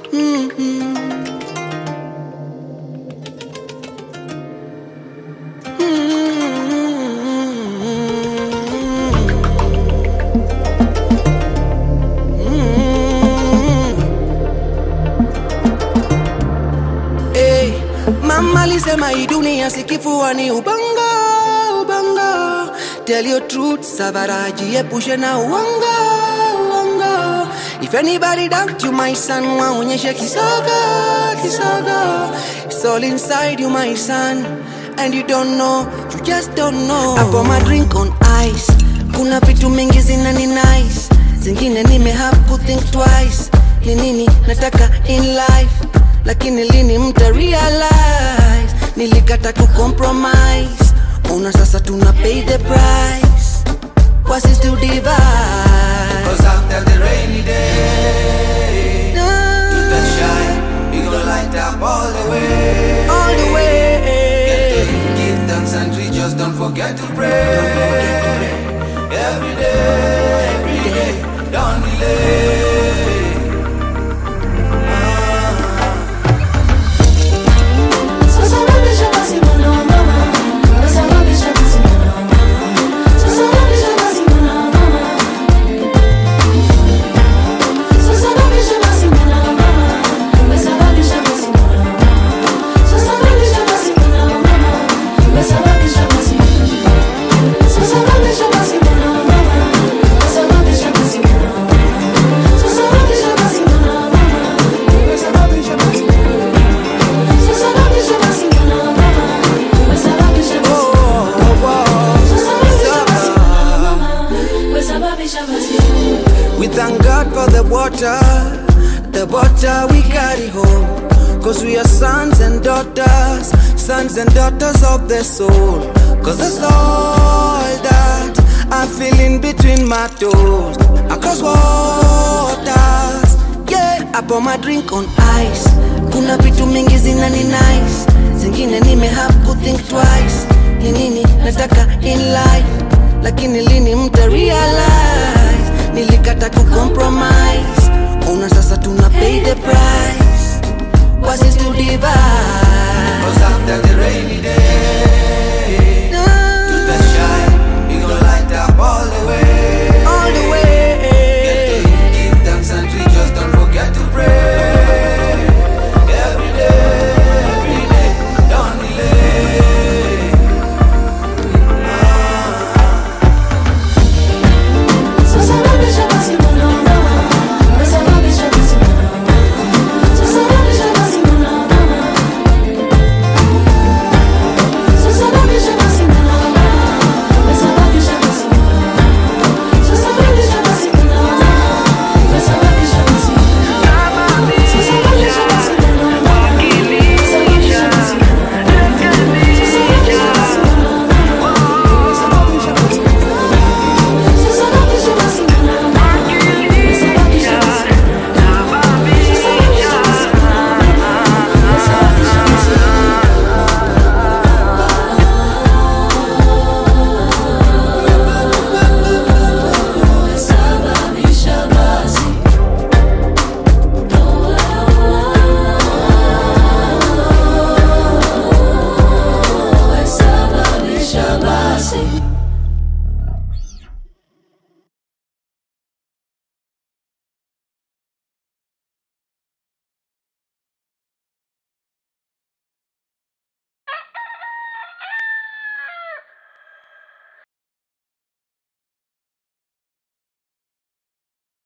Mama alisema hii dunia si kifuani ubongo, ubongo. Tell your truth, savaraji epushe na uongo, uongo. If anybody doubt you my son, waonyeshe kisogo, kisogo. It's all inside you my son, and you don't know, you just don't know. I pour my drink on ice, kuna vitu mingi zinani nice, zingine nime have to think twice. Ni nini nataka in life, lakini lini mta realize. Nilikata kucompromise, una sasa tuna pay the price. What's it to divide? Cause after the rainy day, you can shine, you gonna light up all the way. All the way. Get to give thanks and treat, just don't forget to pray. Don't forget to pray. Every day, don't delay. We thank God for the water we carry home. Cause we are sons and daughters of the soul. Cause that's all that I'm feeling between my toes. Across waters, yeah. I pour my drink on ice, kuna vitu mingi zinani nice, zingine nime have to think twice. Ni nini nataka in life, lakini lini mta realize. Nilikata kucompromise, una sasa tuna pay the price. What's it to divide? Cause after the rainy day,